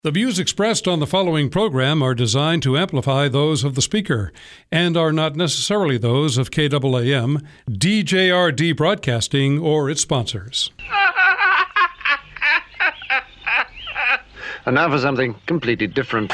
The views expressed on the following program are designed to amplify those of the speaker and are not necessarily those of KAAM, DJRD Broadcasting, or its sponsors. And now for something completely different.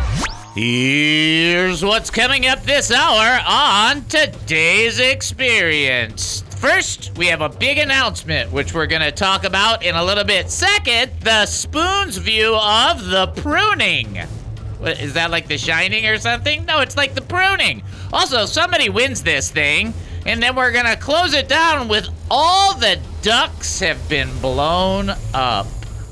Here's what's coming up this hour on Today's Experience. First, we have a big announcement, which we're going to talk about in a little bit. Second, the Spoon's view of the pruning. What, is that like The Shining or something? No, it's like the pruning. Also, somebody wins this thing, and then we're going to close it down with all the ducks have been blown up.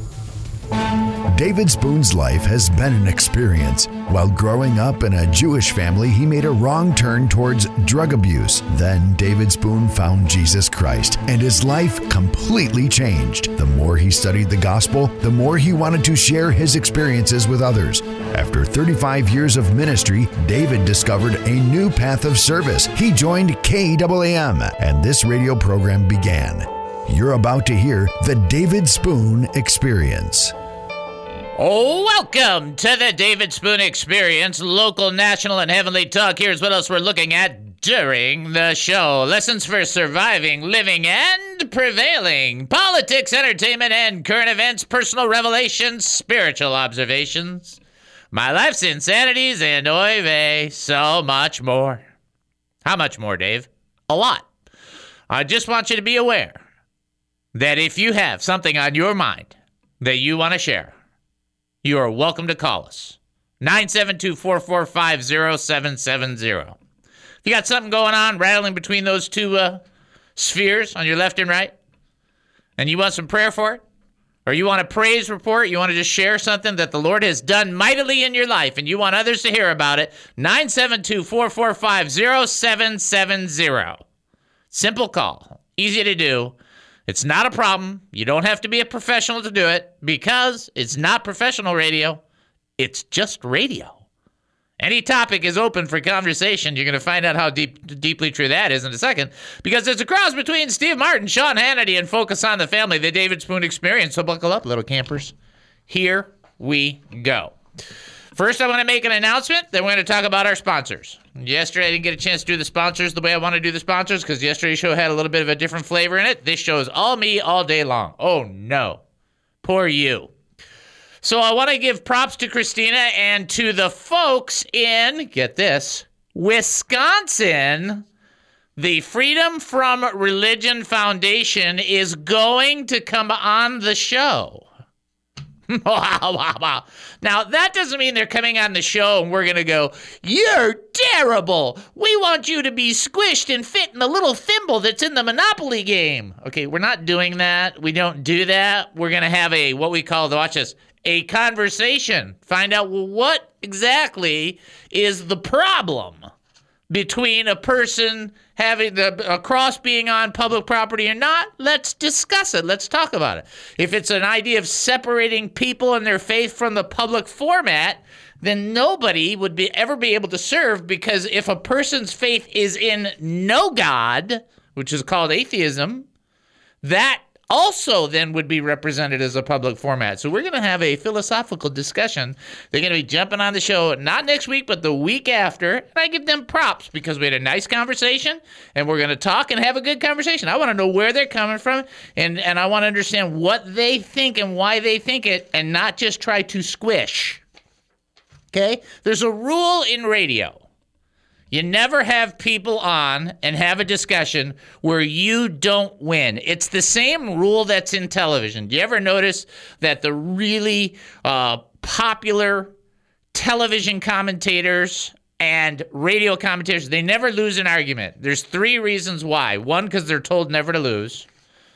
David Spoon's life has been an experience. While growing up in a Jewish family, he made a wrong turn towards drug abuse. Then David Spoon found Jesus Christ, and his life completely changed. The more he studied the gospel, the more he wanted to share his experiences with others. After 35 years of ministry, David discovered a new path of service. He joined KAAM, and this radio program began. You're about to hear the David Spoon Experience. Welcome to the David Spoon Experience, local, national, and heavenly talk. Here's what else we're looking at during the show. Lessons for surviving, living, and prevailing. Politics, entertainment, and current events, personal revelations, spiritual observations. My life's insanities, and oy vey, so much more. How much more, Dave? A lot. I just want you to be aware that if you have something on your mind that you want to share, you are welcome to call us. 972-445-0770. If you got something going on, rattling between those two spheres on your left and right, and you want some prayer for it, or you want a praise report, you want to just share something that the Lord has done mightily in your life, and you want others to hear about it, 972-445-0770. Simple call. Easy to do. It's not a problem. You don't have to be a professional to do it because it's not professional radio. It's just radio. Any topic is open for conversation. You're going to find out how deeply true that is in a second because it's a cross between Steve Martin, Sean Hannity, and Focus on the Family, the David Spoon Experience. So buckle up, little campers. Here we go. First, I want to make an announcement. Then we're going to talk about our sponsors. Yesterday, I didn't get a chance to do the sponsors the way I want to do the sponsors because yesterday's show had a little bit of a different flavor in it. This show is all me all day long. Oh, no. Poor you. So I want to give props to Christina and to the folks in, get this, Wisconsin. The Freedom from Religion Foundation is going to come on the show. Wow. Now, that doesn't mean they're coming on the show and we're going to go, you're terrible. We want you to be squished and fit in the little thimble that's in the Monopoly game. Okay, we're not doing that. We don't do that. We're going to have what we call, watch this, a conversation. Find out, well, what exactly is the problem between a person having a cross being on public property or not. Let's discuss it. Let's talk about it. If it's an idea of separating people and their faith from the public format, then nobody would ever be able to serve, because if a person's faith is in no God, which is called atheism, that also then would be represented as a public format. So we're going to have a philosophical discussion. They're going to be jumping on the show, not next week, but the week after. And I give them props because we had a nice conversation, and we're going to talk and have a good conversation. I want to know where they're coming from, and I want to understand what they think and why they think it, and not just try to squish. Okay? There's a rule in radio. You never have people on and have a discussion where you don't win. It's the same rule that's in television. Do you ever notice that the really popular television commentators and radio commentators, they never lose an argument? There's 3 reasons why. 1, because they're told never to lose.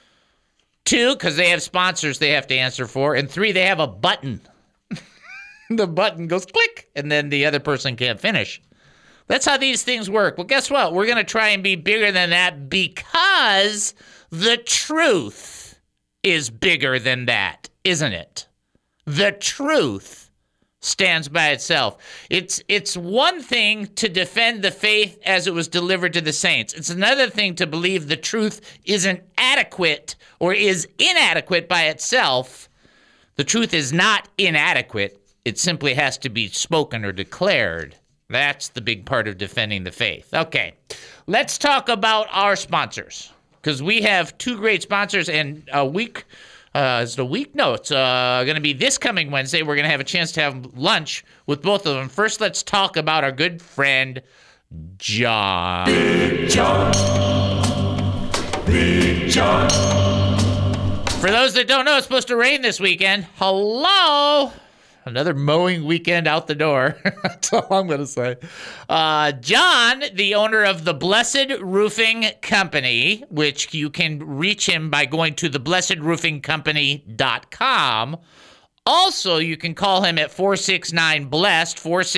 2, because they have sponsors they have to answer for. And 3, they have a button. The button goes click, and then the other person can't finish. That's how these things work. Well, guess what? We're going to try and be bigger than that because the truth is bigger than that, isn't it? The truth stands by itself. It's one thing to defend the faith as it was delivered to the saints. It's another thing to believe the truth isn't adequate or is inadequate by itself. The truth is not inadequate. It simply has to be spoken or declared. That's the big part of defending the faith. Okay, let's talk about our sponsors, because we have two great sponsors, and a week, is it a week? No, it's going to be this coming Wednesday. We're going to have a chance to have lunch with both of them. First, let's talk about our good friend, John. Big John. Big John. For those that don't know, it's supposed to rain this weekend. Hello. Another mowing weekend out the door. That's all I'm going to say. John, the owner of the Blessed Roofing Company, which you can reach him by going to theblessedroofingcompany.com. Also, you can call him at 469-BLESSED,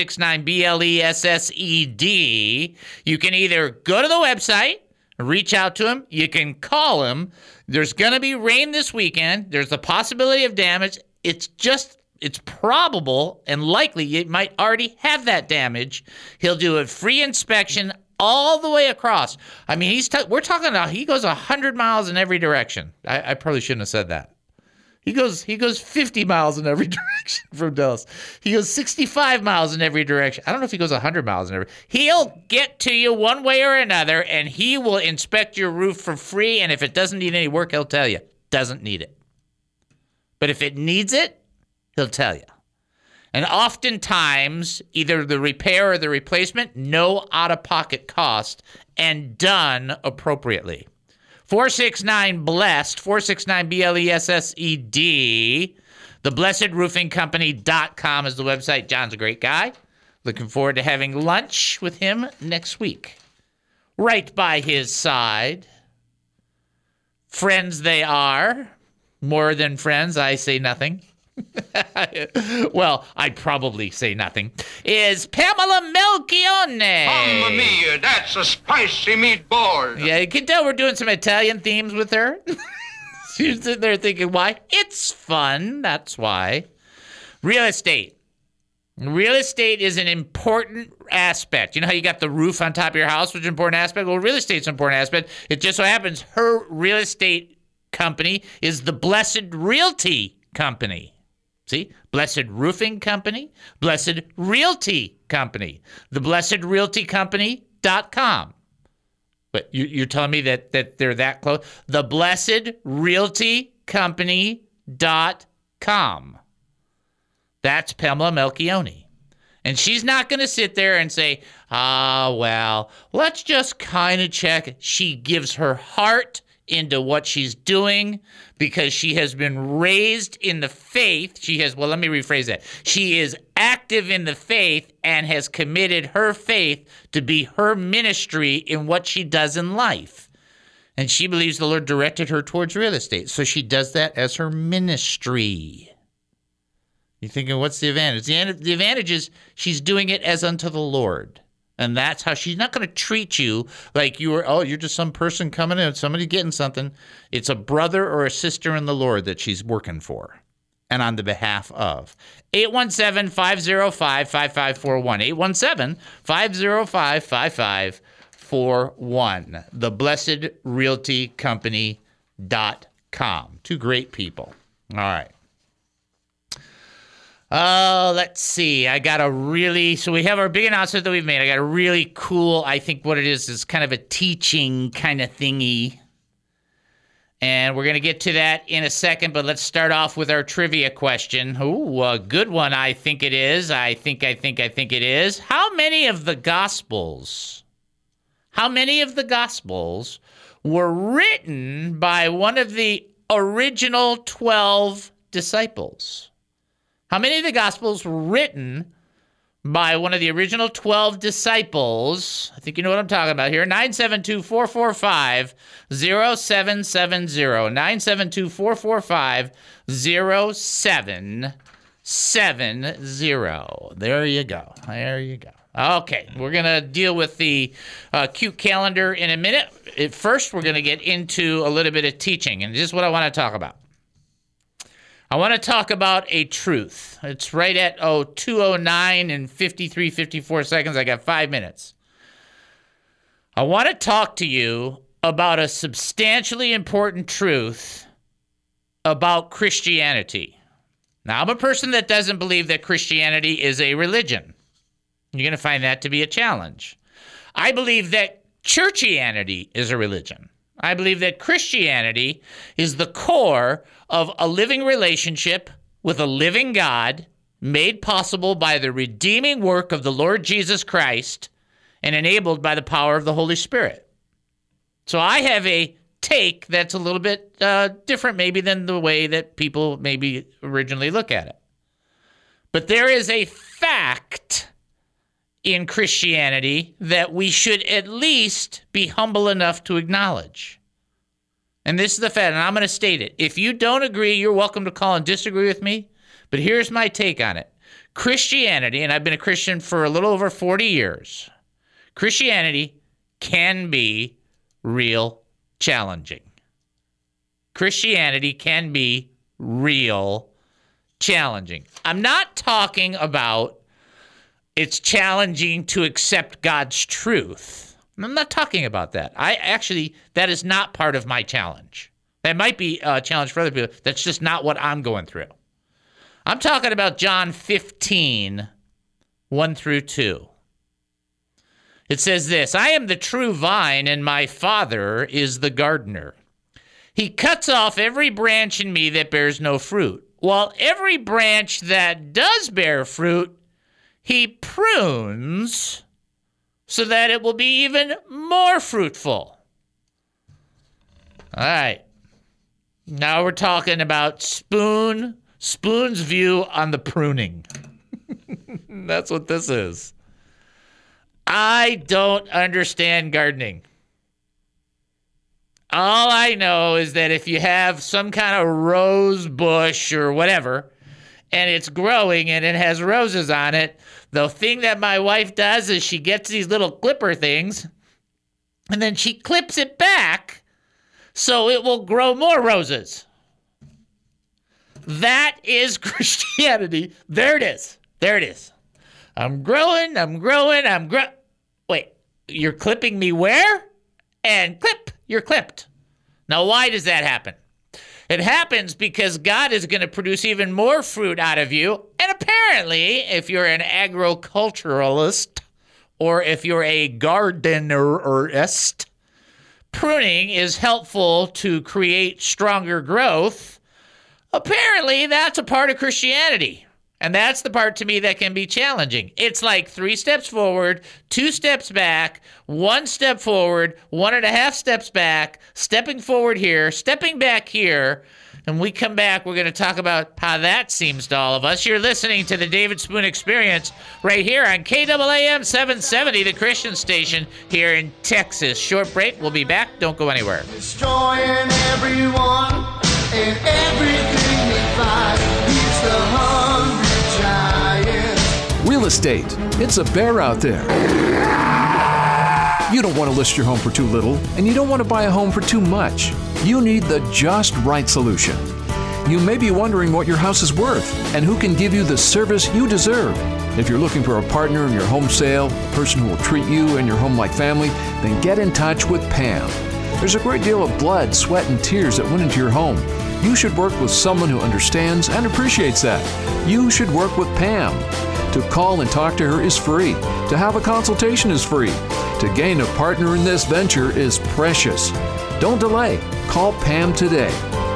469-BLESSED. You can either go to the website, reach out to him. You can call him. There's going to be rain this weekend. There's a possibility of damage. It's probable and likely you might already have that damage. He'll do a free inspection all the way across. I mean, we're talking about he goes 100 miles in every direction. I probably shouldn't have said that. He goes 50 miles in every direction from Dallas. He goes 65 miles in every direction. I don't know if he goes 100 miles in every. He'll get to you one way or another, and he will inspect your roof for free. And if it doesn't need any work, he'll tell you doesn't need it. But if it needs it, he'll tell you. And oftentimes, either the repair or the replacement, no out-of-pocket cost, and done appropriately. 469-BLESSED, 469-BLESSED. Theblessedroofingcompany.com is the website. John's a great guy. Looking forward to having lunch with him next week. Right by his side. Friends they are. More than friends, I say nothing. Well, I'd probably say nothing. Is Pamela Melchione. Mamma mia, that's a spicy meatball. Yeah, you can tell we're doing some Italian themes with her. She's sitting there thinking, why? It's fun, that's why. Real estate. Real estate is an important aspect. You know how you got the roof on top of your house, which is an important aspect? Well, real estate's an important aspect. It just so happens her real estate company is the Blessed Realty Company. See? Blessed Roofing Company, Blessed Realty Company, theblessedrealtycompany.com. But you're telling me that they're that close? Theblessedrealtycompany.com. That's Pamela Melchione. And she's not going to sit there and say, well, let's just kind of check. She gives her heart into what she's doing because she has been raised in the faith. Let me rephrase that. She is active in the faith and has committed her faith to be her ministry in what she does in life. And she believes the Lord directed her towards real estate. So she does that as her ministry. You're thinking, what's the advantage? The advantage is she's doing it as unto the Lord. And that's how she's not going to treat you like you're just some person coming in, somebody getting something. It's a brother or a sister in the Lord that she's working for and on the behalf of. 817-505-5541. 817-505-5541. TheBlessedRealtyCompany.com. Two great people. All right. Let's see. So we have our big announcement that we've made. I got a really cool, I think what it is kind of a teaching kind of thingy. And we're going to get to that in a second, but let's start off with our trivia question. Ooh, a good one, I think it is. I think it is. How many of the Gospels were written by one of the original 12 disciples? How many of the Gospels were written by one of the original 12 disciples? I think you know what I'm talking about here. 972-445-0770. 972-445-0770. There you go. Okay, we're going to deal with the cute calendar in a minute. First, we're going to get into a little bit of teaching, and this is what I want to talk about. I want to talk about a truth. It's right at 2:09 and 54 seconds. I got 5 minutes. I want to talk to you about a substantially important truth about Christianity. Now, I'm a person that doesn't believe that Christianity is a religion. You're going to find that to be a challenge. I believe that churchianity is a religion. I believe that Christianity is the core of a living relationship with a living God made possible by the redeeming work of the Lord Jesus Christ and enabled by the power of the Holy Spirit. So I have a take that's a little bit different maybe than the way that people maybe originally look at it. But there is a fact in Christianity that we should at least be humble enough to acknowledge. And this is the fact, and I'm going to state it. If you don't agree, you're welcome to call and disagree with me, but here's my take on it. Christianity, and I've been a Christian for a little over 40 years, Christianity can be real challenging. Christianity can be real challenging. I'm not talking about it's challenging to accept God's truth. I'm not talking about that. That is not part of my challenge. That might be a challenge for other people. That's just not what I'm going through. I'm talking about John 15, 1 through 2. It says this, I am the true vine, and my Father is the gardener. He cuts off every branch in me that bears no fruit, while every branch that does bear fruit, he prunes so that it will be even more fruitful. All right. Now we're talking about Spoon's view on the pruning. That's what this is. I don't understand gardening. All I know is that if you have some kind of rose bush or whatever, and it's growing and it has roses on it, the thing that my wife does is she gets these little clipper things, and then she clips it back so it will grow more roses. That is Christianity. There it is. There it is. I'm growing. Wait, you're clipping me where? And clip, you're clipped. Now, why does that happen? It happens because God is going to produce even more fruit out of you. And apparently, if you're an agriculturalist or if you're a gardenerist, pruning is helpful to create stronger growth. Apparently, that's a part of Christianity. And that's the part to me that can be challenging. It's like 3 steps forward, 2 steps back, 1 step forward, 1.5 steps back, stepping forward here, stepping back here. And we come back, we're going to talk about how that seems to all of us. You're listening to the David Spoon Experience right here on KAAM 770, the Christian station here in Texas. Short break. We'll be back. Don't go anywhere. Destroying everyone and everything they find. He's the hungry giant. Real estate. It's a bear out there. You don't want to list your home for too little, and you don't want to buy a home for too much. You need the just right solution. You may be wondering what your house is worth and who can give you the service you deserve. If you're looking for a partner in your home sale, a person who will treat you and your home like family, then get in touch with Pam. There's a great deal of blood, sweat, and tears that went into your home. You should work with someone who understands and appreciates that. You should work with Pam. To call and talk to her is free. To have a consultation is free. To gain a partner in this venture is precious. Don't delay. Call Pam today,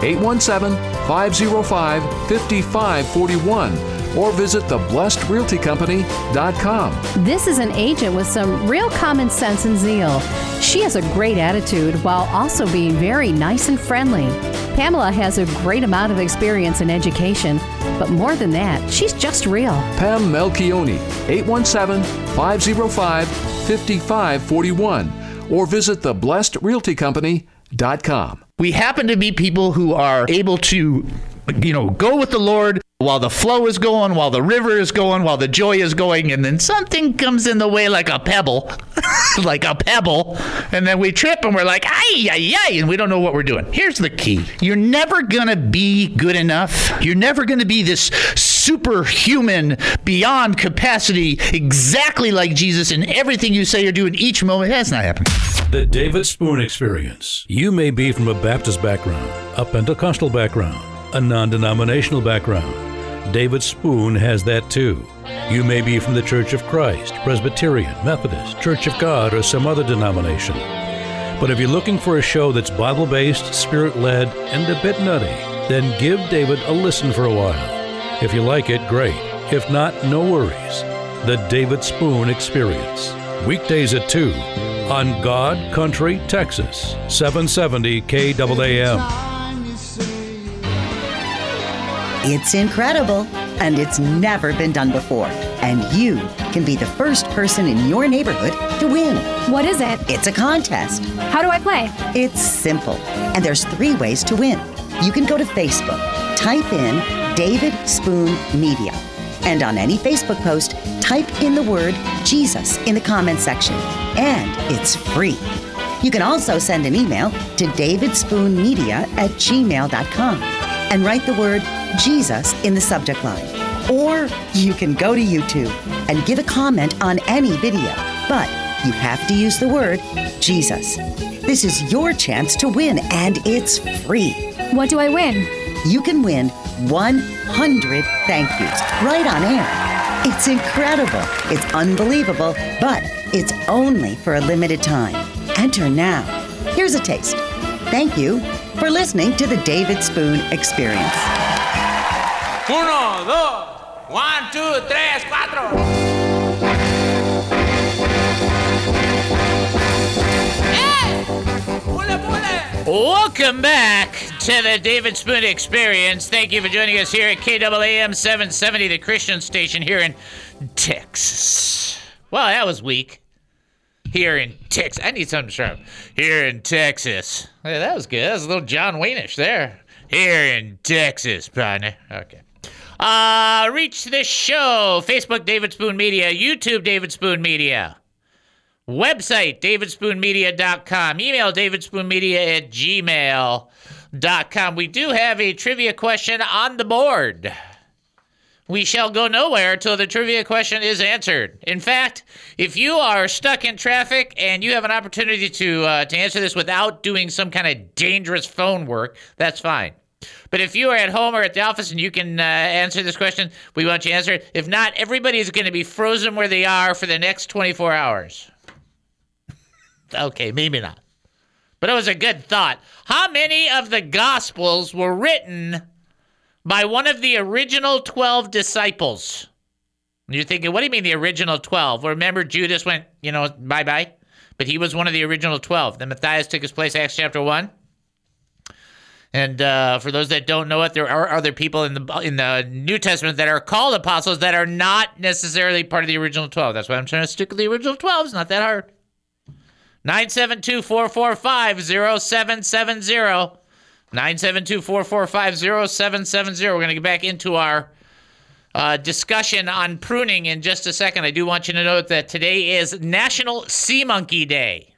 817-505-5541, or visit theblessedrealtycompany.com. This is an agent with some real common sense and zeal. She has a great attitude while also being very nice and friendly. Pamela has a great amount of experience in education, but more than that, she's just real. Pam Melchioni, 817-505-5541, or visit theblessedrealtycompany.com. We happen to be people who are able to, go with the Lord while the flow is going, while the river is going, while the joy is going, and then something comes in the way like a pebble, and then we trip and we're like, ay, and we don't know what we're doing. Here's the key. You're never going to be good enough. You're never going to be this superhuman, beyond capacity, exactly like Jesus in everything you say or do in each moment. That's not happening. The David Spoon Experience. You may be from a Baptist background, a Pentecostal background, a non-denominational background. David Spoon has that too. You may be from the Church of Christ, Presbyterian, Methodist, Church of God, or some other denomination. But if you're looking for a show that's Bible-based, Spirit-led, and a bit nutty, then give David a listen for a while. If you like it, great. If not, no worries. The David Spoon Experience. Weekdays at 2 on God Country, Texas, 770 KAAM. It's incredible, and it's never been done before. And you can be the first person in your neighborhood to win. What is it? It's a contest. How do I play? It's simple, and there's 3 ways to win. You can go to Facebook, type in David Spoon Media, and on any Facebook post, type in the word Jesus in the comment section, and it's free. You can also send an email to davidspoonmedia@gmail.com and write the word Jesus in the subject line. Or you can go to YouTube and give a comment on any video, but you have to use the word Jesus. This is your chance to win, and it's free. What do I win? You can win 100 thank yous right on air. It's incredible. It's unbelievable, but it's only for a limited time. Enter now. Here's a taste. Thank you for listening to the David Spoon Experience. 1, 2, 1, 2, 3, 4. Welcome back to the David Spoon Experience. Thank you for joining us here at KAAM 770, the Christian station here in Texas. Well, that was weak. Here in Texas. I need something strong. Here in Texas. Yeah, that was good. That was a little John Wayne-ish there. Here in Texas, partner. Okay. Reach this show. Facebook, David Spoon Media. YouTube, David Spoon Media. Website, davidspoonmedia.com. Email, davidspoonmedia@gmail.com. We do have a trivia question on the board. We shall go nowhere till the trivia question is answered. In fact, if you are stuck in traffic and you have an opportunity to answer this without doing some kind of dangerous phone work, that's fine. But if you are at home or at the office and you can answer this question, we want you to answer it. If not, everybody is going to be frozen where they are for the next 24 hours. Okay, maybe not. But it was a good thought. How many of the Gospels were written by one of the original 12 disciples? And you're thinking, what do you mean the original 12? Well, remember Judas went, bye-bye? But he was one of the original 12. Then Matthias took his place, Acts chapter 1. And for those that don't know it, there are other people in the New Testament that are called apostles that are not necessarily part of the original 12. That's why I'm trying to stick with the original 12. It's not that hard. 972-445-0770. 972-445-0770. We're going to get back into our discussion on pruning in just a second. I do want you to note that today is National Sea Monkey Day.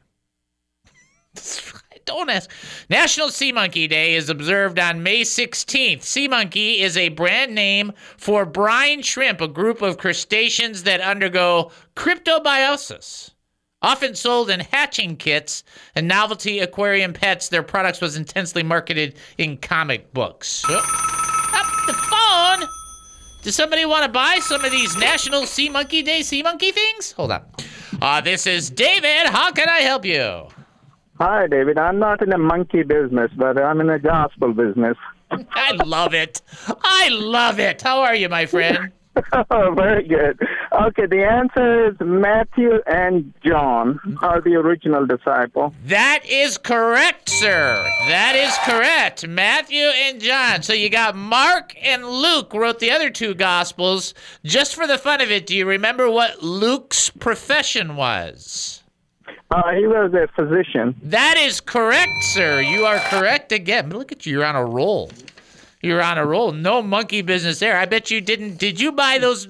Don't ask. National Sea Monkey Day is observed on May 16th. Sea monkey is a brand name for brine shrimp, a group of crustaceans that undergo cryptobiosis. Often sold in hatching kits and novelty aquarium pets, their products was intensely marketed in comic books. Up the phone! Does somebody want to buy some of these National Sea Monkey Day sea monkey things? Hold on. This is David. How can I help you? Hi, David. I'm not in the monkey business, but I'm in the gospel business. I love it. I love it. How are you, my friend? Oh, very good. Okay, the answer is Matthew and John are the original disciple. That is correct, sir. That is correct. Matthew and John. So you got Mark and Luke wrote the other 2 Gospels. Just for the fun of it, do you remember what Luke's profession was? He was a physician. That is correct, sir. You are correct again. Look at you. You're on a roll. You're on a roll. No monkey business there. I bet you didn't. Did you buy those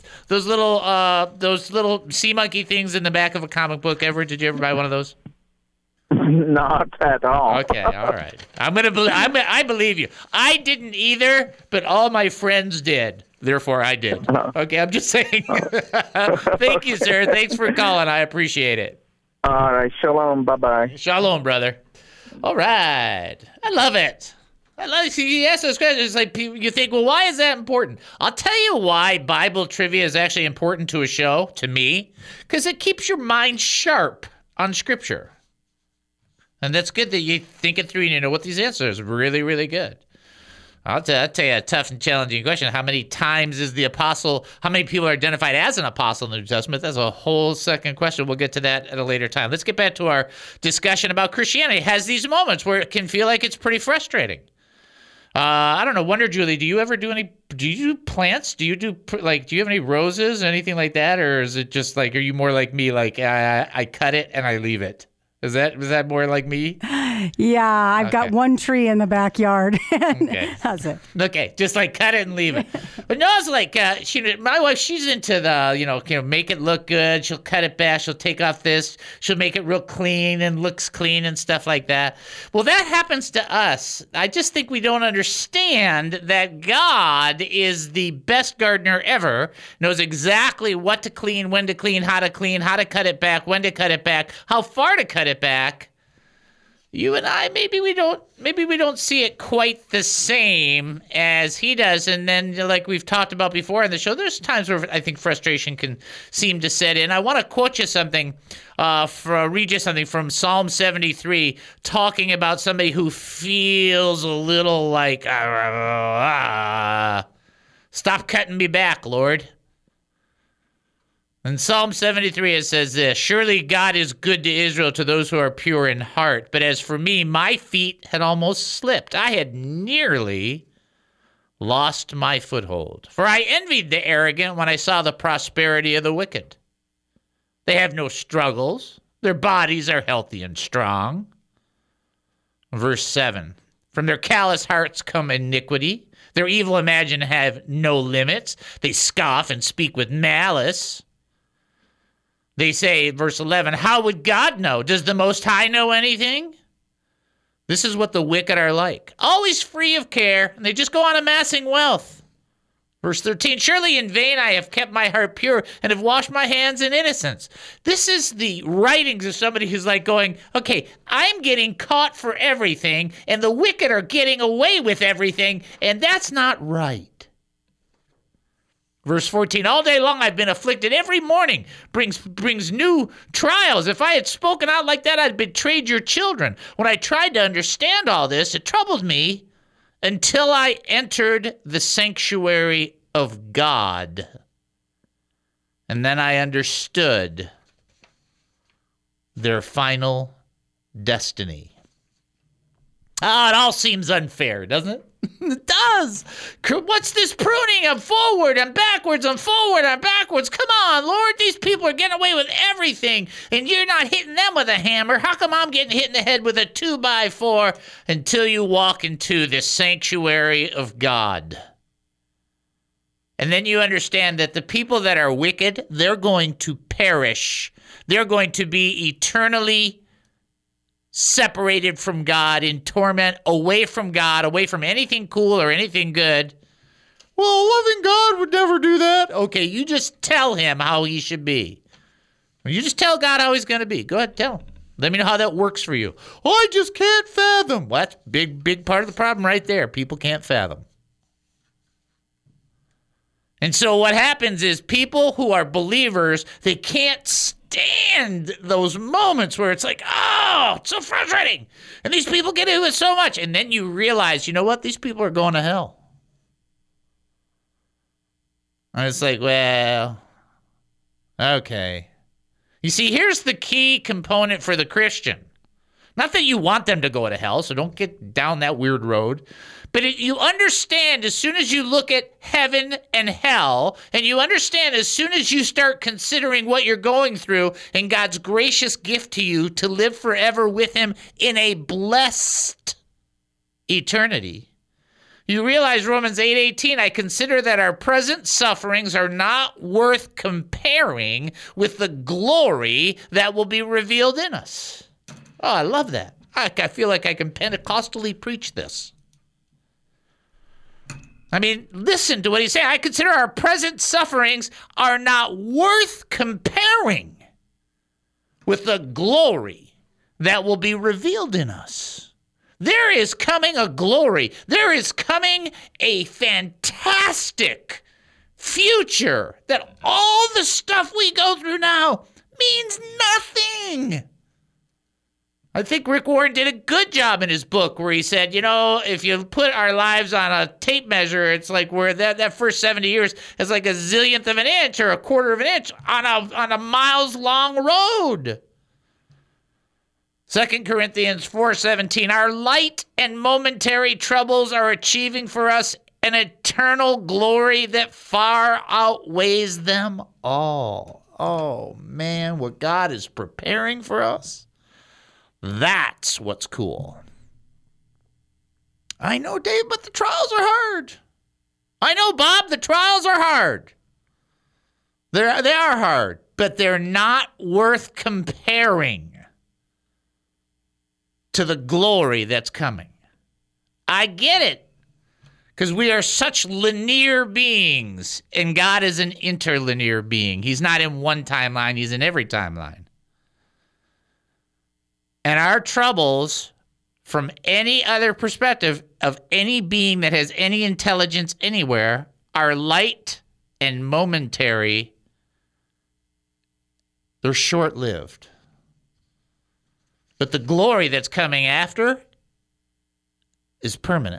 little sea monkey things in the back of a comic book ever? Did you ever buy one of those? Not at all. Okay, all right. I believe you. I didn't either, but all my friends did. Therefore, I did. Okay, I'm just saying. Thank you, sir. Thanks for calling. I appreciate it. All right. Shalom. Bye-bye. Shalom, brother. All right. I love it. I like you ask those questions. It's like you think, well, why is that important? I'll tell you why Bible trivia is actually important to a show, to me, because it keeps your mind sharp on Scripture. And that's good that you think it through and you know what these answers are. Really, really good. I'll tell you a tough and challenging question. How many times is the apostle, how many people are identified as an apostle in the New Testament? That's a whole second question. We'll get to that at a later time. Let's get back to our discussion about Christianity. It has these moments where it can feel like it's pretty frustrating. I don't know, Wonder Julie, do you do plants? Do you have any roses, anything like that? Or is it just like, are you more like me, like I cut it and I leave it? Was that more like me? Yeah, I've got one tree in the backyard. Okay. That's it. Okay, just like cut it and leave it. But no, it's like my wife. She's into the make it look good. She'll cut it back. She'll take off this. She'll make it real clean and looks clean and stuff like that. Well, that happens to us. I just think we don't understand that God is the best gardener ever. Knows exactly what to clean, when to clean, how to cut it back, when to cut it back, how far to cut it back. You and I, maybe we don't see it quite the same as he does. And then, like we've talked about before on the show, there's times where I think frustration can seem to set in. I want to quote you something, read you something from Psalm 73, talking about somebody who feels a little like, stop cutting me back, Lord. In Psalm 73, it says this, surely God is good to Israel, to those who are pure in heart. But as for me, my feet had almost slipped. I had nearly lost my foothold. For I envied the arrogant when I saw the prosperity of the wicked. They have no struggles. Their bodies are healthy and strong. Verse 7, from their callous hearts come iniquity. Their evil imagination have no limits. They scoff and speak with malice. They say, verse 11, how would God know? Does the Most High know anything? This is what the wicked are like. Always free of care, and they just go on amassing wealth. Verse 13, surely in vain I have kept my heart pure and have washed my hands in innocence. This is the writings of somebody who's like going, okay, I'm getting caught for everything, and the wicked are getting away with everything, and that's not right. Verse 14, all day long I've been afflicted. Every morning brings new trials. If I had spoken out like that, I'd betrayed your children. When I tried to understand all this, it troubled me until I entered the sanctuary of God. And then I understood their final destiny. It all seems unfair, doesn't it? It does. What's this pruning? I'm forward, I'm backwards, I'm forward, I'm backwards. Come on, Lord, these people are getting away with everything, and you're not hitting them with a hammer. How come I'm getting hit in the head with a 2x4 until you walk into the sanctuary of God? And then you understand that the people that are wicked, they're going to perish. They're going to be eternally separated from God, in torment, away from God, away from anything cool or anything good. Well, a loving God would never do that. Okay, you just tell him how he should be. You just tell God how he's going to be. Go ahead, tell him. Let me know how that works for you. Oh, I just can't fathom. Well, that's big part of the problem right there. People can't fathom. And so what happens is people who are believers, they can't stand those moments where it's like, oh, it's so frustrating. And these people get into it so much. And then you realize, you know what? These people are going to hell. And it's like, well, okay. You see, here's the key component for the Christian. Not that you want them to go to hell, so don't get down that weird road. But you understand as soon as you look at heaven and hell, and you understand as soon as you start considering what you're going through and God's gracious gift to you to live forever with him in a blessed eternity, you realize Romans 8:18, I consider that our present sufferings are not worth comparing with the glory that will be revealed in us. Oh, I love that. I feel like I can Pentecostally preach this. I mean, listen to what he's saying. I consider our present sufferings are not worth comparing with the glory that will be revealed in us. There is coming a glory. There is coming a fantastic future that all the stuff we go through now means nothing. I think Rick Warren did a good job in his book where he said, if you put our lives on a tape measure, it's like where that first 70 years is like a zillionth of an inch or a quarter of an inch on a miles-long road. 2 Corinthians 4:17, our light and momentary troubles are achieving for us an eternal glory that far outweighs them all. Oh, man, what God is preparing for us. That's what's cool. I know, Dave, but the trials are hard. I know, Bob, the trials are hard. They are hard, but they're not worth comparing to the glory that's coming. I get it, because we are such linear beings, and God is an interlinear being. He's not in one timeline, he's in every timeline. And our troubles, from any other perspective of any being that has any intelligence anywhere, are light and momentary. They're short-lived. But the glory that's coming after is permanent.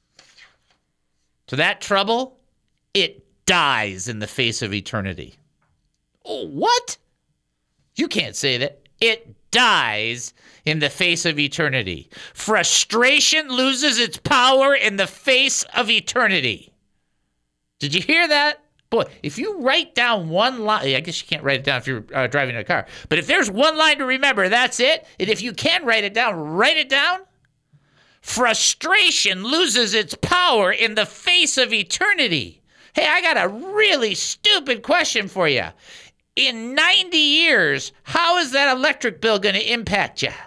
So that trouble, it dies in the face of eternity. Oh, what? You can't say that. It dies in the face of eternity. Frustration loses its power in the face of eternity. Did you hear that? Boy, if you write down one line, I guess you can't write it down if you're driving in a car, but if there's one line to remember, that's it. And if you can write it down, write it down. Frustration loses its power in the face of eternity. Hey, I got a really stupid question for you. In 90 years, how is that electric bill going to impact you?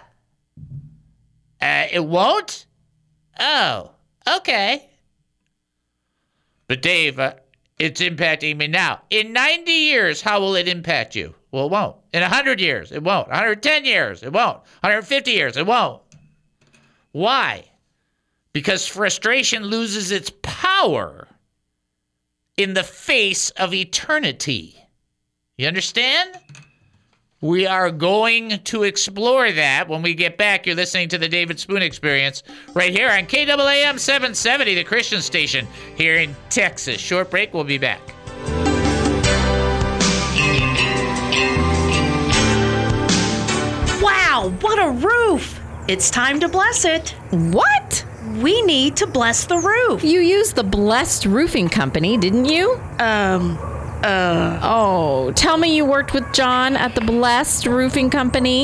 It won't? Oh, okay. But Dave, it's impacting me now. In 90 years, how will it impact you? Well, it won't. In 100 years, it won't. 110 years, it won't. 150 years, it won't. Why? Because frustration loses its power in the face of eternity. You understand? We are going to explore that when we get back. You're listening to the David Spoon Experience right here on KAAM 770, the Christian station here in Texas. Short break. We'll be back. Wow, what a roof! It's time to bless it. What? We need to bless the roof. You used the Blessed Roofing Company, didn't you? Oh, tell me you worked with John at the Blessed Roofing Company?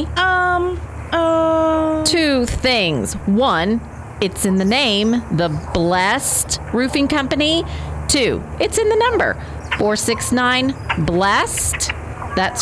Two things. One, it's in the name, the Blessed Roofing Company. Two, it's in the number, 469-BLESSED. That's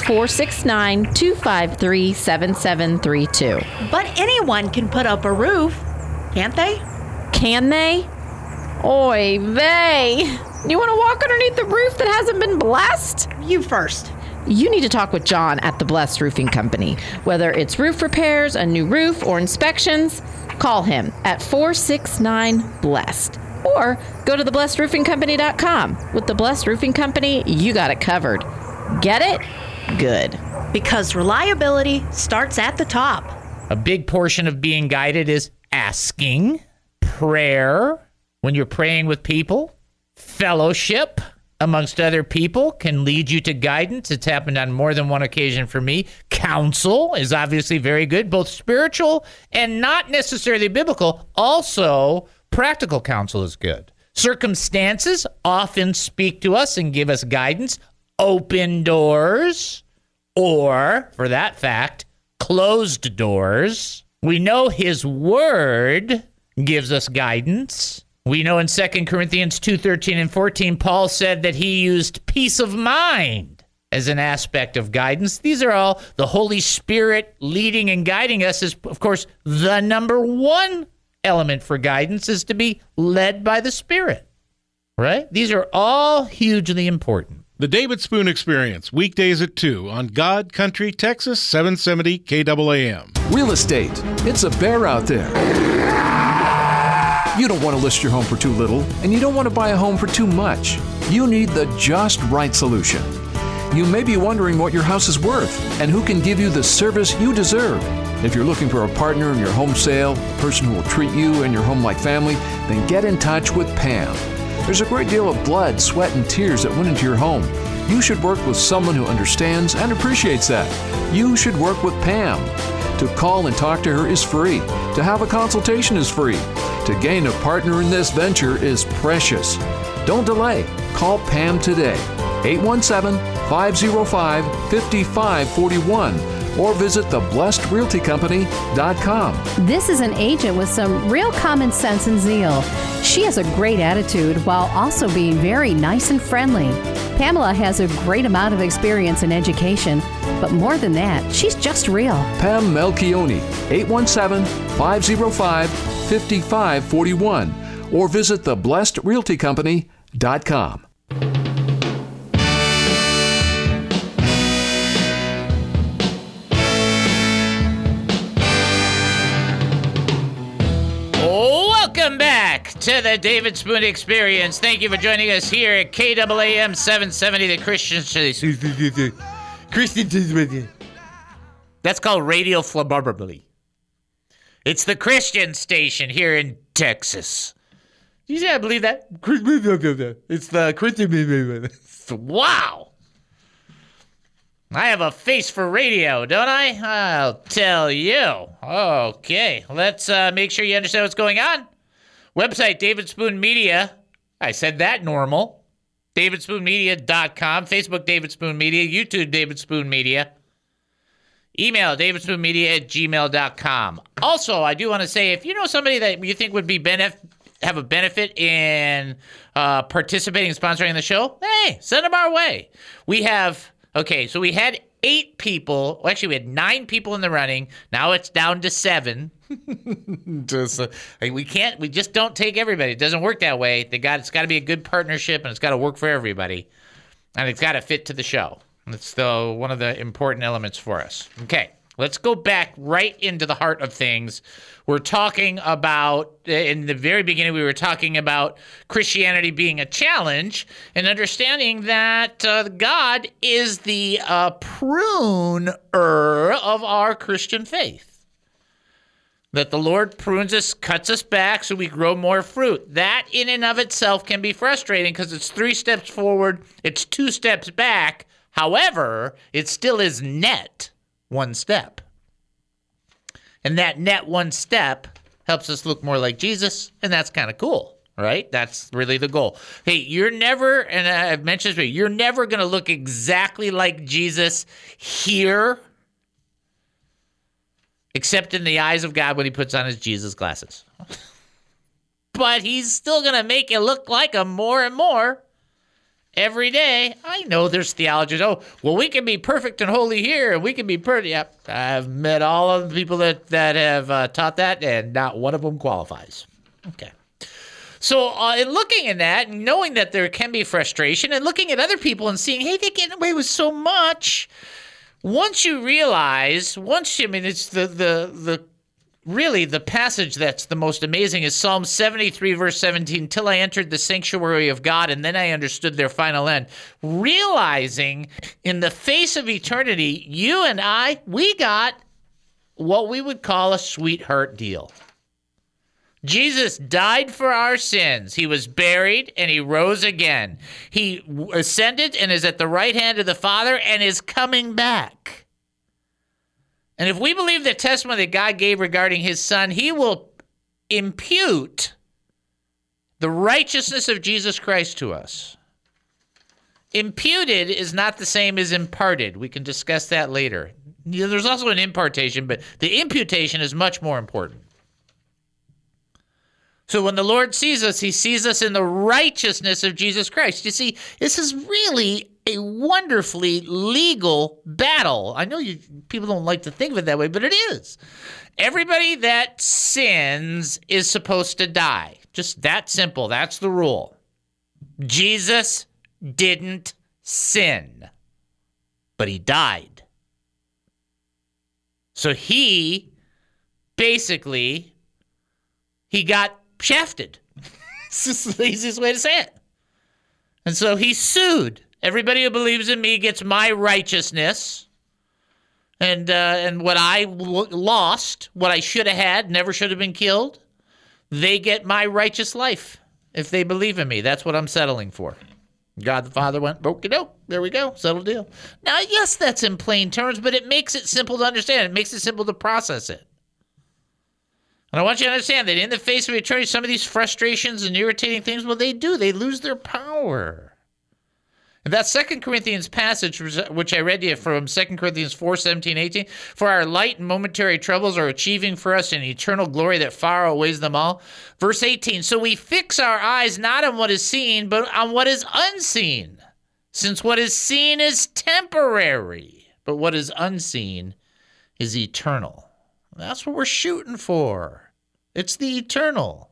469-253-7732. But anyone can put up a roof, can't they? Can they? Oy vey. You want to walk underneath the roof that hasn't been blessed? You first. You need to talk with John at the Blessed Roofing Company. Whether it's roof repairs, a new roof, or inspections, call him at 469-BLESSED. Or go to theblessedroofingcompany.com. With the Blessed Roofing Company, you got it covered. Get it? Good. Because reliability starts at the top. A big portion of being guided is asking, prayer, when you're praying with people, fellowship amongst other people can lead you to guidance. It's happened on more than one occasion for me. Counsel is obviously very good, both spiritual and not necessarily biblical. Also, practical counsel is good. Circumstances often speak to us and give us guidance. Open doors, or, for that fact, closed doors. We know his word gives us guidance. We know in 2 Corinthians 2:13 and 14, Paul said that he used peace of mind as an aspect of guidance. These are all the Holy Spirit leading and guiding us is, of course, the number one element for guidance is to be led by the Spirit, right? These are all hugely important. The David Spoon Experience, weekdays at 2 on God Country, Texas, 770 KAAM. Real estate. It's a bear out there. You don't want to list your home for too little, and you don't want to buy a home for too much. You need the just right solution. You may be wondering what your house is worth and who can give you the service you deserve. If you're looking for a partner in your home sale, a person who will treat you and your home like family, then get in touch with Pam. There's a great deal of blood, sweat, and tears that went into your home. You should work with someone who understands and appreciates that. You should work with Pam. To call and talk to her is free. To have a consultation is free. To gain a partner in this venture is precious. Don't delay. Call Pam today, 817-505-5541. Or visit theblessedrealtycompany.com. This is an agent with some real common sense and zeal. She has a great attitude while also being very nice and friendly. Pamela has a great amount of experience in education, but more than that, she's just real. Pam Melchione, 817-505-5541. Or visit theblessedrealtycompany.com. Welcome back to the David Spoon Experience. Thank you for joining us here at KAAM 770, the Christian station. That's called Radio Flabarbarbly. It's the Christian station here in Texas. You see, I believe that? It's the Christian. Wow. I have a face for radio, don't I? I'll tell you. Okay, let's make sure you understand what's going on. Website, David Spoon Media. I said that normal. DavidSpoonMedia.com. Facebook, David Spoon Media. YouTube, David Spoon Media. Email, davidspoonmedia@gmail.com. Also, I do want to say, if you know somebody that you think would be have a benefit in participating and sponsoring the show, hey, send them our way. We had 8 people. Well, actually, we had 9 people in the running. Now it's down to 7. We just don't take everybody. It doesn't work that way. It's got to be a good partnership, and it's got to work for everybody, and it's got to fit to the show. It's one of the important elements for us. Okay, let's go back right into the heart of things. We're talking about, in the very beginning, we were talking about Christianity being a challenge and understanding that God is the pruner of our Christian faith. That the Lord prunes us, cuts us back so we grow more fruit. That in and of itself can be frustrating because it's 3 steps forward, it's 2 steps back. However, it still is net 1 step. And that net 1 step helps us look more like Jesus, and that's kind of cool, right? That's really the goal. Hey, you're never, and I've mentioned this, you're never going to look exactly like Jesus here, except in the eyes of God when he puts on his Jesus glasses. But he's still going to make you look like him more and more every day. I know there's theologians. Oh, well, we can be perfect and holy here, and we can be pretty. Yep. I've met all of the people that have taught that, and not one of them qualifies. Okay. So in looking at that, and knowing that there can be frustration, and looking at other people and seeing, hey, they're getting away with so much. Once you realize, it's really the passage that's the most amazing is Psalm 73, verse 17, till I entered the sanctuary of God, and then I understood their final end. Realizing in the face of eternity, you and I, we got what we would call a sweetheart deal. Jesus died for our sins. He was buried and he rose again. He ascended and is at the right hand of the Father and is coming back. And if we believe the testimony that God gave regarding his Son, he will impute the righteousness of Jesus Christ to us. Imputed is not the same as imparted. We can discuss that later. There's also an impartation, but the imputation is much more important. So when the Lord sees us, he sees us in the righteousness of Jesus Christ. You see, this is really a wonderfully legal battle. I know people don't like to think of it that way, but it is. Everybody that sins is supposed to die. Just that simple. That's the rule. Jesus didn't sin. But he died. So he got shafted. It's just the easiest way to say it. And so he sued. Everybody who believes in me gets my righteousness. And what I lost, what I should have had, never should have been killed, they get my righteous life if they believe in me. That's what I'm settling for. God the Father went, okey-doke, there we go, settled deal. Now, yes, that's in plain terms, but it makes it simple to understand. It makes it simple to process it. And I want you to understand that in the face of eternity, some of these frustrations and irritating things, well, they do. They lose their power. And that 2 Corinthians passage, which I read to you from 2 Corinthians 4, 17, 18, for our light and momentary troubles are achieving for us an eternal glory that far outweighs them all. Verse 18, so we fix our eyes not on what is seen, but on what is unseen, since what is seen is temporary, but what is unseen is eternal. That's what we're shooting for. It's the eternal.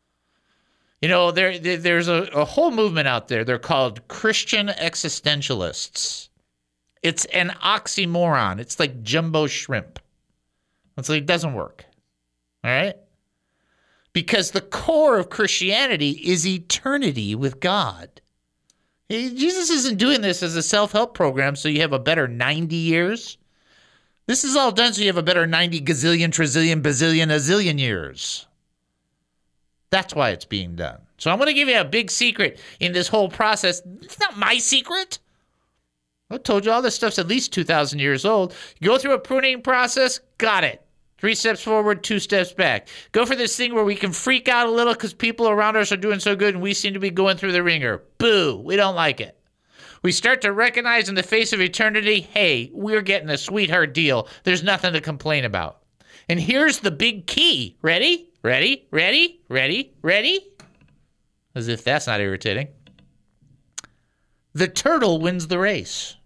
You know, there's a whole movement out there. They're called Christian existentialists. It's an oxymoron. It's like jumbo shrimp. It's like, it doesn't work. All right? Because the core of Christianity is eternity with God. Jesus isn't doing this as a self-help program so you have a better 90 years. This is all done so you have a better 90 gazillion, trizillion, bazillion, a zillion years. That's why it's being done. So I'm going to give you a big secret in this whole process. It's not my secret. I told you all this stuff's at least 2,000 years old. You go through a pruning process, got it. 3 steps forward, 2 steps back. Go for this thing where we can freak out a little because people around us are doing so good and we seem to be going through the ringer. Boo, we don't like it. We start to recognize in the face of eternity, hey, we're getting a sweetheart deal. There's nothing to complain about. And here's the big key. Ready? Ready? Ready? Ready? Ready? As if that's not irritating. The turtle wins the race.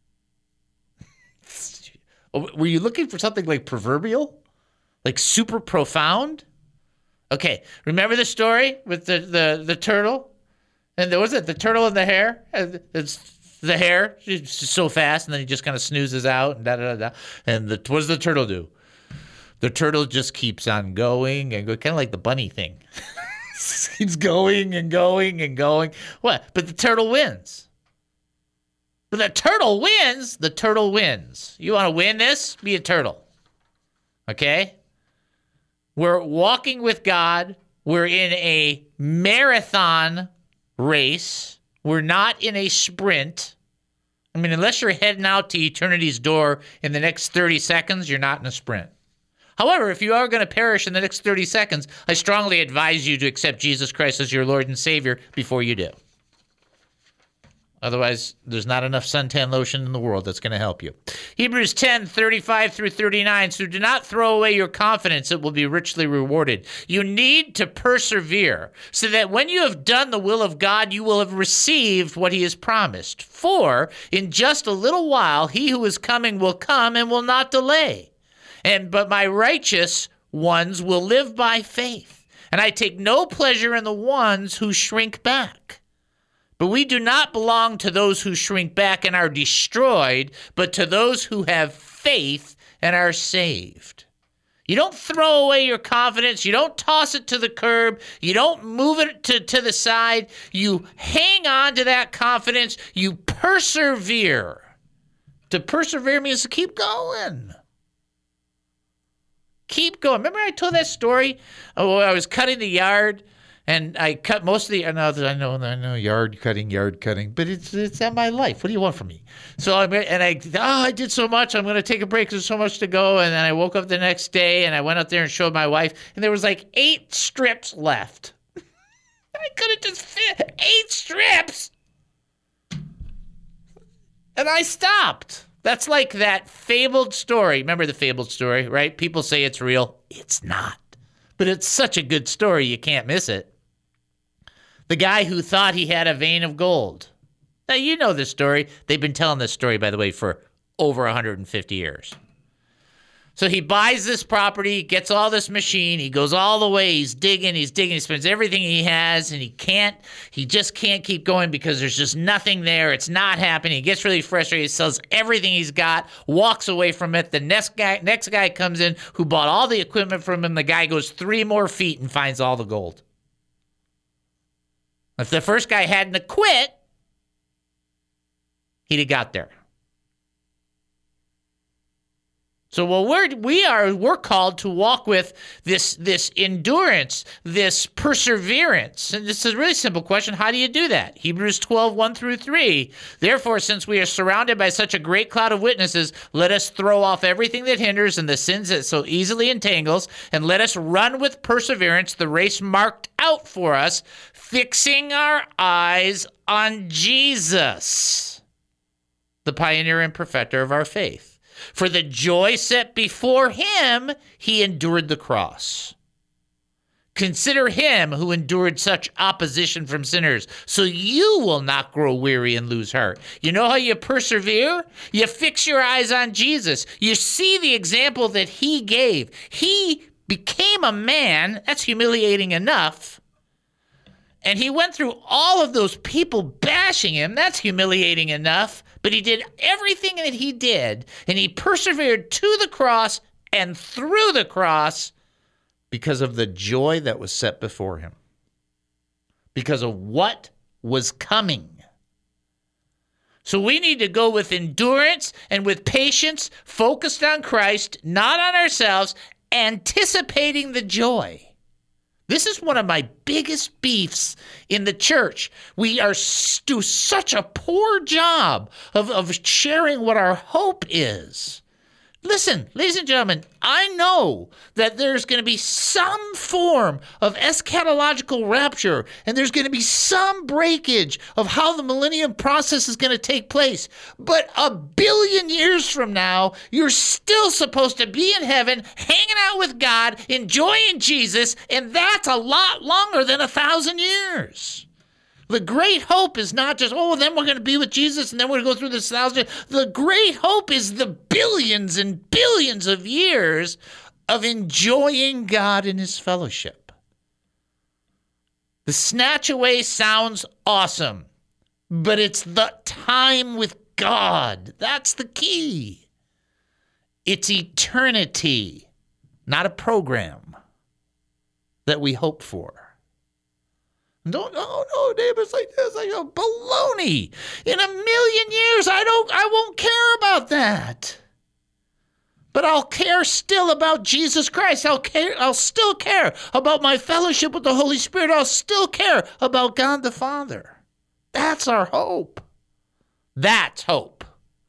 Were you looking for something like proverbial? Like super profound? Okay, remember the story with the turtle? And there was it, the turtle and the hare? It's the hare, he's so fast, and then he just kind of snoozes out, and da-da-da-da. And what does the turtle do? The turtle just keeps on going and going, kind of like the bunny thing. Keeps going and going and going. What? But the turtle wins. But the turtle wins. The turtle wins. You want to win this? Be a turtle. Okay? We're walking with God. We're in a marathon race. We're not in a sprint. I mean, unless you're heading out to eternity's door in the next 30 seconds, you're not in a sprint. However, if you are going to perish in the next 30 seconds, I strongly advise you to accept Jesus Christ as your Lord and Savior before you do. Otherwise, there's not enough suntan lotion in the world that's going to help you. Hebrews 10, 35 through 39. So do not throw away your confidence. It will be richly rewarded. You need to persevere so that when you have done the will of God, you will have received what he has promised. For in just a little while, he who is coming will come and will not delay. But my righteous ones will live by faith. And I take no pleasure in the ones who shrink back. But we do not belong to those who shrink back and are destroyed, but to those who have faith and are saved. You don't throw away your confidence. You don't toss it to the curb. You don't move it to the side. You hang on to that confidence. You persevere. To persevere means to keep going. Keep going. Remember I told that story? Oh, I was cutting the yard. And I cut most of the, I know yard cutting, but it's at my life. What do you want from me? So I did so much. I'm going to take a break. There's so much to go. And then I woke up the next day and I went up there and showed my wife. And there was like 8 strips left. I could have just fit 8 strips. And I stopped. That's like that fabled story. Remember the fabled story, right? People say it's real. It's not. But it's such a good story, you can't miss it. The guy who thought he had a vein of gold. Now, you know this story. They've been telling this story, by the way, for over 150 years. So he buys this property, gets all this machine, he goes all the way, he's digging, he spends everything he has, and he just can't keep going because there's just nothing there. It's not happening. He gets really frustrated, he sells everything he's got, walks away from it. The next guy comes in who bought all the equipment from him. The guy goes 3 more feet and finds all the gold. If the first guy hadn't quit, he'd have got there. So we're called to walk with this endurance, this perseverance. And this is a really simple question. How do you do that? Hebrews 12, 1 through 3. Therefore, since we are surrounded by such a great cloud of witnesses, let us throw off everything that hinders and the sins that so easily entangles, and let us run with perseverance the race marked out for us, fixing our eyes on Jesus, the pioneer and perfecter of our faith. For the joy set before him, he endured the cross. Consider him who endured such opposition from sinners, so you will not grow weary and lose heart. You know how you persevere? You fix your eyes on Jesus. You see the example that he gave. He became a man. That's humiliating enough. And he went through all of those people bashing him. That's humiliating enough. But he did everything that he did, and he persevered to the cross and through the cross because of the joy that was set before him, because of what was coming. So we need to go with endurance and with patience, focused on Christ, not on ourselves, anticipating the joy. This is one of my biggest beefs in the church. We do such a poor job of sharing what our hope is. Listen, ladies and gentlemen, I know that there's going to be some form of eschatological rapture, and there's going to be some breakage of how the millennium process is going to take place. But 1 billion years from now, you're still supposed to be in heaven, hanging out with God, enjoying Jesus, and that's a lot longer than 1,000 years. The great hope is not just, then we're going to be with Jesus and then we're going to go through this 1,000 years. The great hope is the billions and billions of years of enjoying God in his fellowship. The snatch away sounds awesome, but it's the time with God. That's the key. It's eternity, not a program that we hope for. No, David, it's like this. Like, baloney. In 1 million years, I won't care about that. But I'll care still about Jesus Christ. I'll still care about my fellowship with the Holy Spirit. I'll still care about God the Father. That's our hope. That's hope.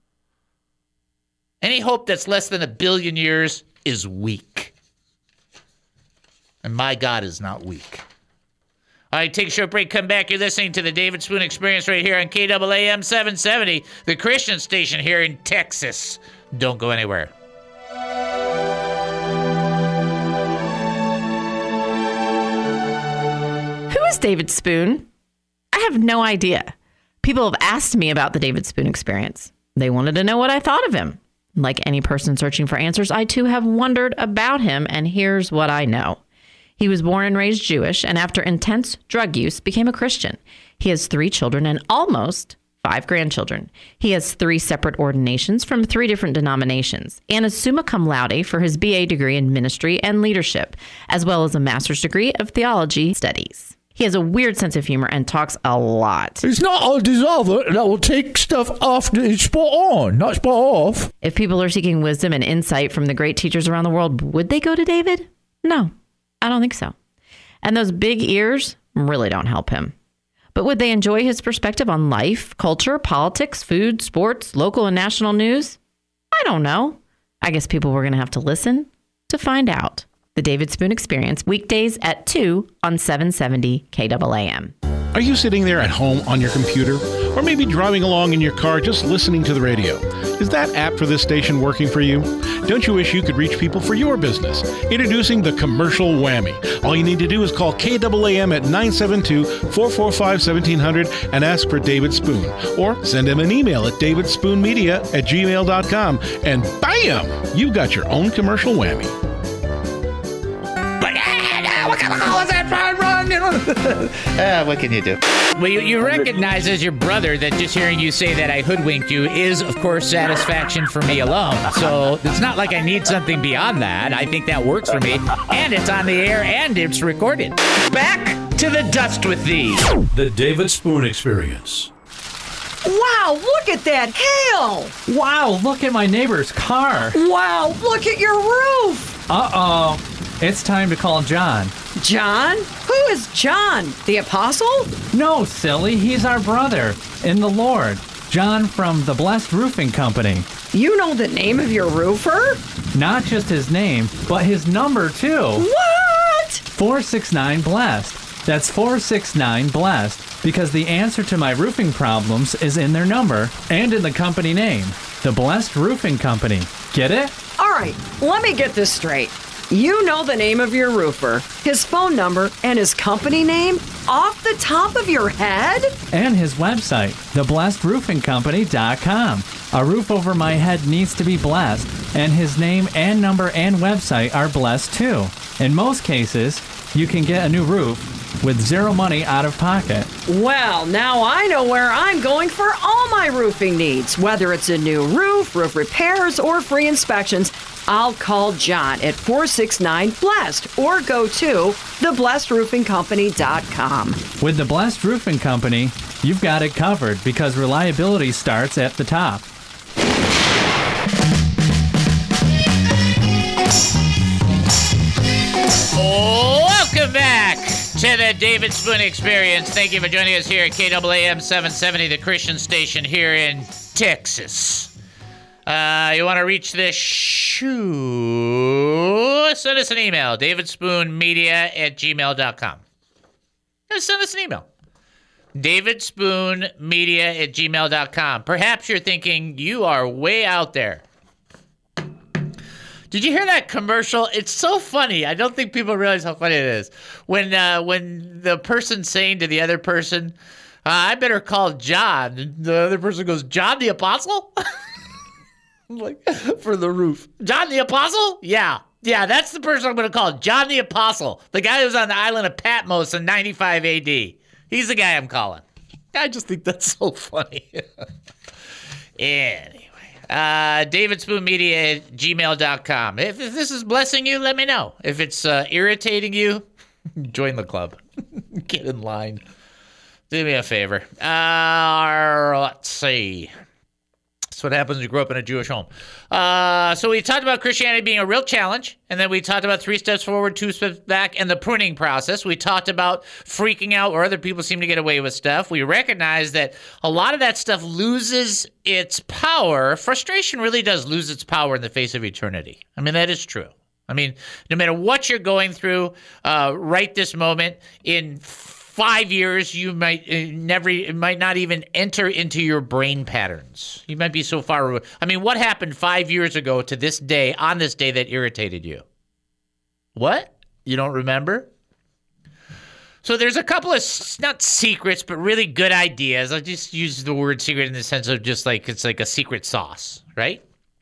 Any hope that's less than 1 billion years is weak. And my God is not weak. All right, take a short break, come back. You're listening to the David Spoon Experience right here on KAAM 770, the Christian station here in Texas. Don't go anywhere. Who is David Spoon? I have no idea. People have asked me about the David Spoon Experience. They wanted to know what I thought of him. Like any person searching for answers, I too have wondered about him, and here's what I know. He was born and raised Jewish, and after intense drug use, became a Christian. He has 3 children and almost 5 grandchildren. He has 3 separate ordinations from 3 different denominations, and a summa cum laude for his BA degree in ministry and leadership, as well as a master's degree of theology studies. He has a weird sense of humor and talks a lot. It's not a dissolver that will take stuff after it's spot on, not spot off. If people are seeking wisdom and insight from the great teachers around the world, would they go to David? No. I don't think so. And those big ears really don't help him. But would they enjoy his perspective on life, culture, politics, food, sports, local and national news? I don't know. I guess people were going to have to listen to find out. The David Spoon Experience, weekdays at 2 on 770 KAAM. Are you sitting there at home on your computer, or maybe driving along in your car just listening to the radio. Is that app for this station working for you? Don't you wish you could reach people for your business? Introducing the Commercial Whammy. All you need to do is call KAAM at 972-445-1700 and ask for David Spoon. Or send him an email at davidspoonmedia@gmail.com, and bam! You've got your own Commercial Whammy. What can you do? Well, you recognize as your brother that just hearing you say that I hoodwinked you is, of course, satisfaction for me alone. So it's not like I need something beyond that. I think that works for me. And it's on the air and it's recorded. Back to the dust with thee. The David Spoon Experience. Wow, look at that hail! Wow, look at my neighbor's car. Wow, look at your roof! Uh-oh. It's time to call John. John? Who is John? The apostle? No, silly. He's our brother in the Lord. John from the Blessed Roofing Company. You know the name of your roofer? Not just his name, but his number, too. What? 469 Blessed. That's 469 Blessed, because the answer to my roofing problems is in their number and in the company name. The Blessed Roofing Company. Get it? All right, let me get this straight. You know the name of your roofer, his phone number, and his company name off the top of your head? And his website, theblessedroofingcompany.com. A roof over my head needs to be blessed, and his name and number and website are blessed too. In most cases, you can get a new roof with zero money out of pocket. Well, now I know where I'm going for all my roofing needs. Whether it's a new roof, roof repairs, or free inspections, I'll call John at 469-BLESSED or go to theblessedroofingcompany.com. With the Blessed Roofing Company, you've got it covered because reliability starts at the top. Welcome back to the David Spoon Experience. Thank you for joining us here at KAAM 770, the Christian station here in Texas. You want to reach this shoe? Send us an email, davidspoonmedia@gmail.com. Just send us an email. davidspoonmedia@gmail.com. Perhaps you're thinking you are way out there. Did you hear that commercial? It's so funny. I don't think people realize how funny it is. When the person's saying to the other person, I better call John. And the other person goes, John the Apostle? Like, for the roof. John the Apostle? Yeah, that's the person I'm going to call. John the Apostle. The guy who was on the island of Patmos in 95 AD. He's the guy I'm calling. I just think that's so funny. Anyway. davidspoonmedia@gmail.com. If this is blessing you, let me know. If it's irritating you, join the club. Get in line. Do me a favor. Let's see. That's what happens when you grow up in a Jewish home. So we talked about Christianity being a real challenge, and then we talked about 3 steps forward, 2 steps back, and the pruning process. We talked about freaking out where other people seem to get away with stuff. We recognize that a lot of that stuff loses its power. Frustration really does lose its power in the face of eternity. I mean, that is true. I mean, no matter what you're going through right this moment, in 5 years, you might it might not even enter into your brain patterns. You might be so far removed. I mean, what happened 5 years ago to this day, on this day, that irritated you? What? You don't remember? So there's a couple of, not secrets, but really good ideas. I'll just use the word secret in the sense of just like it's like a secret sauce, right?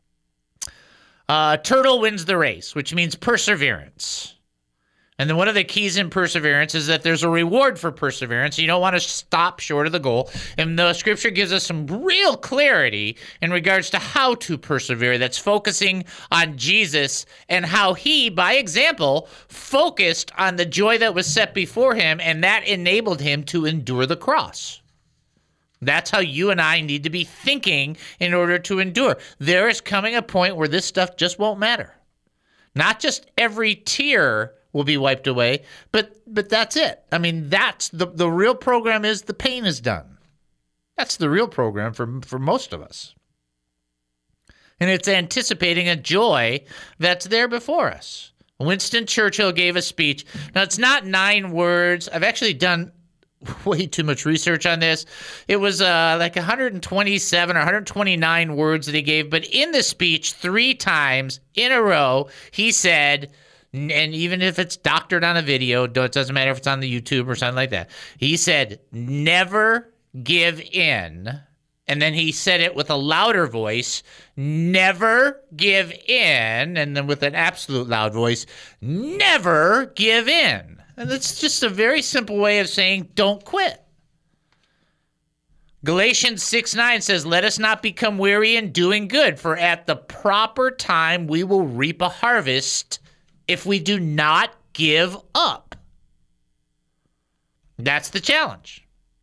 Turtle wins the race, which means perseverance. And then one of the keys in perseverance is that there's a reward for perseverance. You don't want to stop short of the goal. And the scripture gives us some real clarity in regards to how to persevere. That's focusing on Jesus and how he, by example, focused on the joy that was set before him, and that enabled him to endure the cross. That's how you and I need to be thinking in order to endure. There is coming a point where this stuff just won't matter. Not just every tear will be wiped away, but that's it. I mean, that's the real program is the pain is done. That's the real program for most of us. And it's anticipating a joy that's there before us. Winston Churchill gave a speech. Now, it's not 9 words. I've actually done way too much research on this. It was like 127 or 129 words that he gave. But in the speech, 3 times in a row, he said, and even if it's doctored on a video, it doesn't matter if it's on the YouTube or something like that. He said, never give in. And then he said it with a louder voice, never give in. And then with an absolute loud voice, never give in. And it's just a very simple way of saying don't quit. Galatians 6:9 says, let us not become weary in doing good, for at the proper time we will reap a harvest if we do not give up. That's the challenge.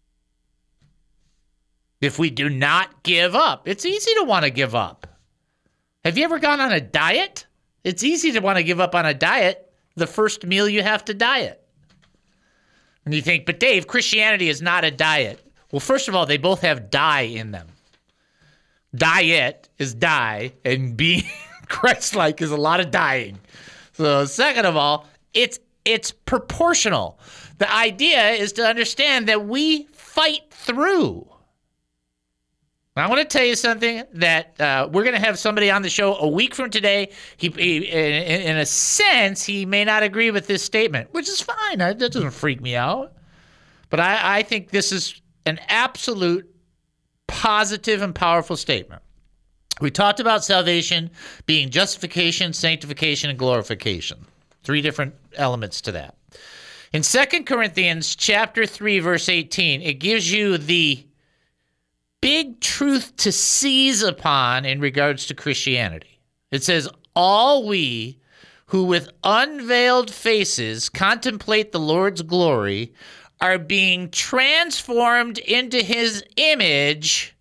If we do not give up, it's easy to want to give up. Have you ever gone on a diet? It's easy to want to give up on a diet the first meal you have to diet. And you think, but Dave, Christianity is not a diet. Well, first of all, they both have die in them. Diet is die, and being Christ-like is a lot of dying. So second of all, it's proportional. The idea is to understand that we fight through. I want to tell you something that we're going to have somebody on the show a week from today. He in a sense, he may not agree with this statement, which is fine. That doesn't freak me out. But I think this is an absolute positive and powerful statement. We talked about salvation being justification, sanctification, and glorification. 3 different elements to that. In 2 Corinthians chapter 3, verse 18, it gives you the big truth to seize upon in regards to Christianity. It says, all we who with unveiled faces contemplate the Lord's glory are being transformed into his image,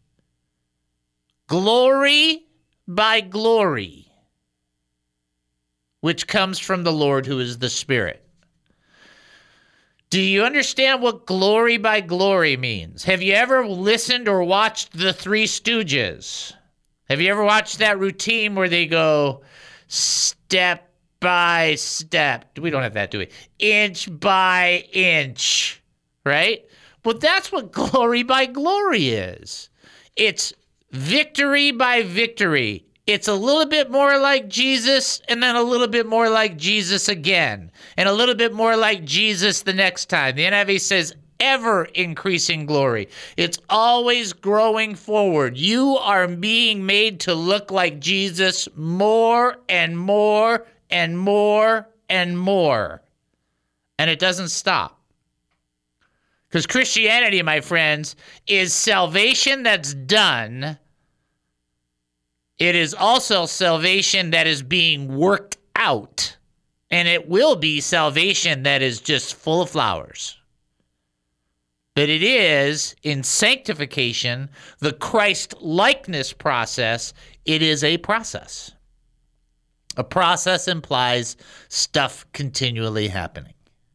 glory by glory, which comes from the Lord who is the Spirit. Do you understand what glory by glory means? Have you ever listened or watched The Three Stooges? Have you ever watched that routine where they go step by step? We don't have that, do we? Inch by inch, right? Well, that's what glory by glory is. It's victory by victory. It's a little bit more like Jesus, and then a little bit more like Jesus again, and a little bit more like Jesus the next time. The NIV says ever increasing glory. It's always growing forward. You are being made to look like Jesus more and more and more and more. And it doesn't stop. Because Christianity, my friends, is salvation that's done. It is also salvation that is being worked out. And it will be salvation that is just full of flowers. But it is, in sanctification, the Christ-likeness process, it is a process. A process implies stuff continually happening.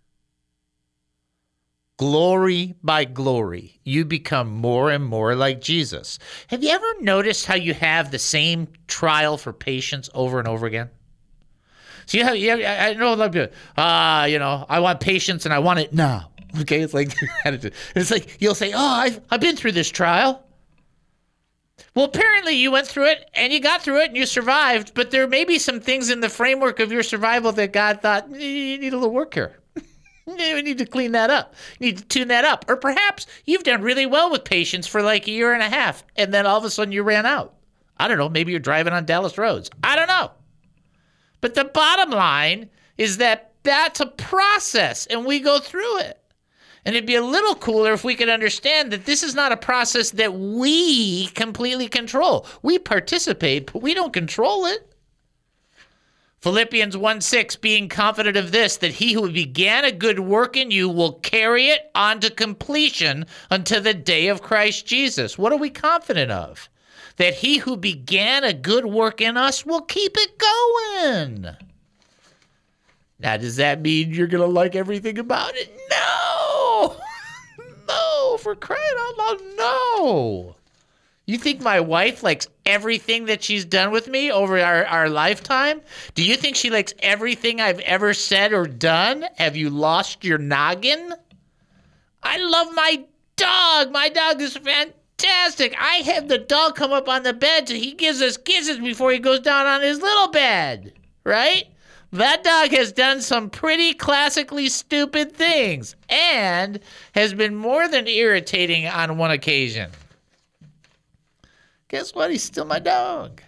Glory by glory, you become more and more like Jesus. Have you ever noticed how you have the same trial for patience over and over again? So I know a lot of people, I want patience and I want it now. Okay, it's like attitude. It's like you'll say, I've been through this trial. Well, apparently you went through it and you got through it and you survived, but there may be some things in the framework of your survival that God thought, you need a little work here. You need to clean that up. You need to tune that up. Or perhaps you've done really well with patience for like a year and a half, and then all of a sudden you ran out. I don't know. Maybe you're driving on Dallas roads. I don't know. But the bottom line is that that's a process, and we go through it. And it'd be a little cooler if we could understand that this is not a process that we completely control. We participate, but we don't control it. Philippians 1:6, being confident of this, that he who began a good work in you will carry it on to completion until the day of Christ Jesus. What are we confident of? That he who began a good work in us will keep it going. Now, does that mean you're going to like everything about it? No! No, for crying out loud, no! You think my wife likes everything that she's done with me over our lifetime? Do you think she likes everything I've ever said or done? Have you lost your noggin? I love my dog. My dog is fantastic. I have the dog come up on the bed so he gives us kisses before he goes down on his little bed, right? That dog has done some pretty classically stupid things and has been more than irritating on one occasion. Guess what? He's still my dog.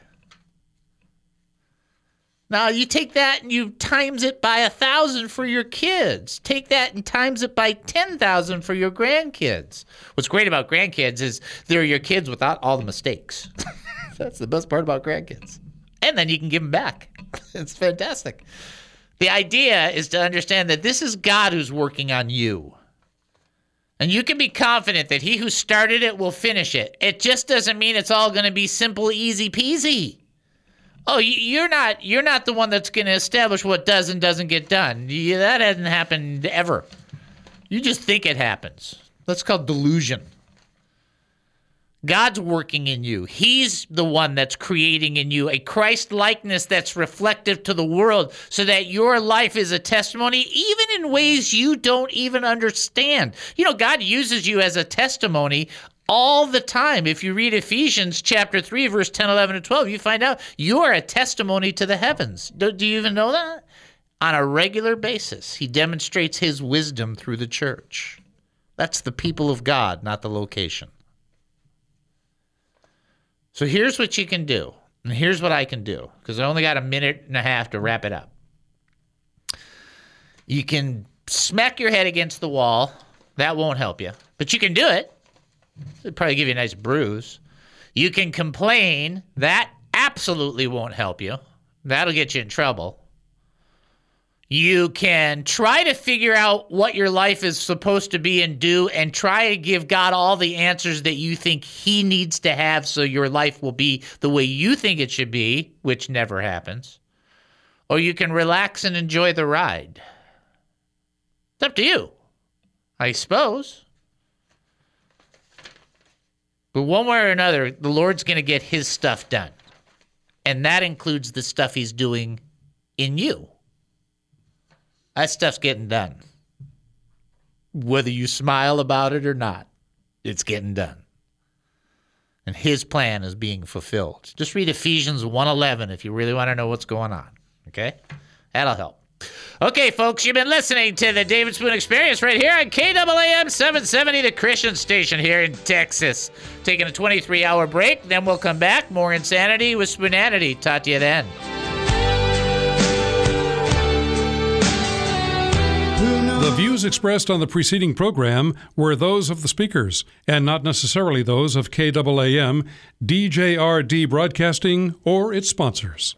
Now, you take that and you times it by 1,000 for your kids. Take that and times it by 10,000 for your grandkids. What's great about grandkids is they're your kids without all the mistakes. That's the best part about grandkids. And then you can give them back. It's fantastic. The idea is to understand that this is God who's working on you. And you can be confident that he who started it will finish it. It just doesn't mean it's all going to be simple, easy peasy. Oh, you're not the one that's going to establish what does and doesn't get done. That hasn't happened ever. You just think it happens. That's called delusion. God's working in you. He's the one that's creating in you a Christ likeness that's reflective to the world so that your life is a testimony even in ways you don't even understand. You know, God uses you as a testimony all the time. If you read Ephesians chapter 3, verse 10, 11, and 12, you find out you are a testimony to the heavens. Do you even know that? On a regular basis, he demonstrates his wisdom through the church. That's the people of God, not the location. So here's what you can do, and here's what I can do, because I only got a minute and a half to wrap it up. You can smack your head against the wall. That won't help you, but you can do it. It'll probably give you a nice bruise. You can complain. That absolutely won't help you. That'll get you in trouble. You can try to figure out what your life is supposed to be and do and try to give God all the answers that you think he needs to have so your life will be the way you think it should be, which never happens. Or you can relax and enjoy the ride. It's up to you, I suppose. But one way or another, the Lord's going to get his stuff done. And that includes the stuff he's doing in you. That stuff's getting done. Whether you smile about it or not, it's getting done. And his plan is being fulfilled. Just read Ephesians 1:11 if you really want to know what's going on. Okay? That'll help. Okay, folks, you've been listening to the David Spoon Experience right here on KAAM 770, the Christian station here in Texas. Taking a 23-hour break, then we'll come back. More insanity with Spoonanity. Talk to you then. The views expressed on the preceding program were those of the speakers, and not necessarily those of KAAM, DJRD Broadcasting, or its sponsors.